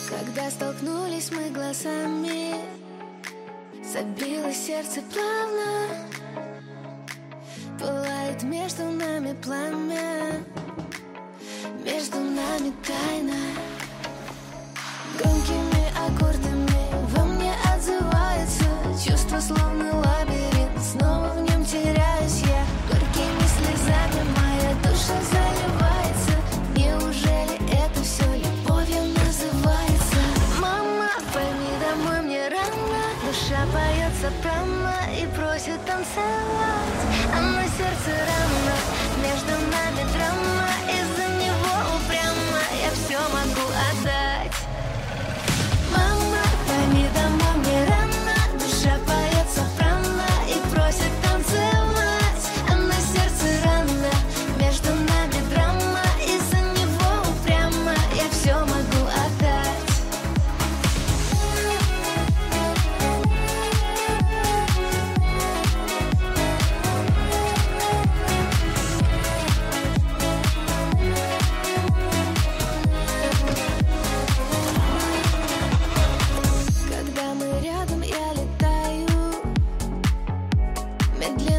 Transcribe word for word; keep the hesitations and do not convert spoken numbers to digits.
Когда столкнулись мы глазами, забилось сердце плавно, пылает между нами пламя, между нами тайна. Громкими аккордами во мне отзывается чувство, словно лабиринт. Снова в нем теряюсь я, горькими слезами моя душа заливается. Неужели это все любовью называется? Мама, пойми, домой мне рано. Душа поет сопрано и просит танцевать, а на сердце рана, между нами драма. Из-за него упрямо я все могу отдать. Мама, пойми, домой мне рано. Душа поет сопрано и просит танцевать, а на сердце рана, между нами драма. Из-за него упрямо я все могу отдать. Когда мы рядом, я летаю медленно.